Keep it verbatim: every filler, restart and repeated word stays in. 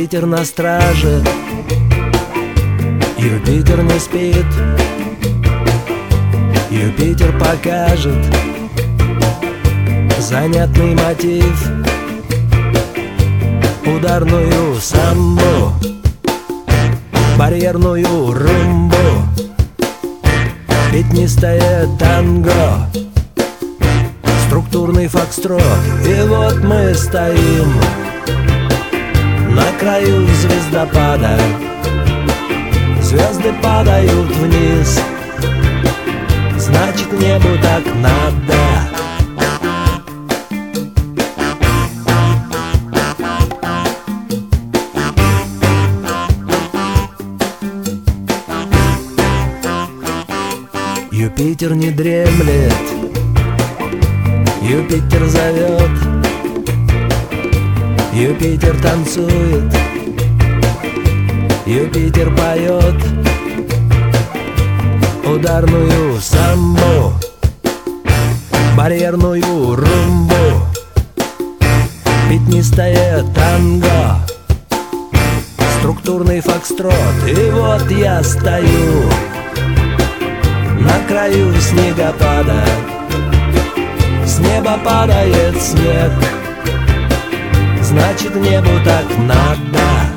Юпитер на страже, Юпитер не спит. Юпитер покажет занятный мотив, ударную самбу, барьерную румбу, пятнистое танго, структурный фокстрот. И вот мы стоим на краю звездопада. Звезды падают вниз, значит, небу так надо. Юпитер не дремлет, Юпитер зовет, Юпитер танцует, Юпитер поет ударную самбу, барьерную румбу, пятнистое танго, структурный фокстрот. И вот я стою на краю снегопада. С неба падает снег, значит, небу так надо.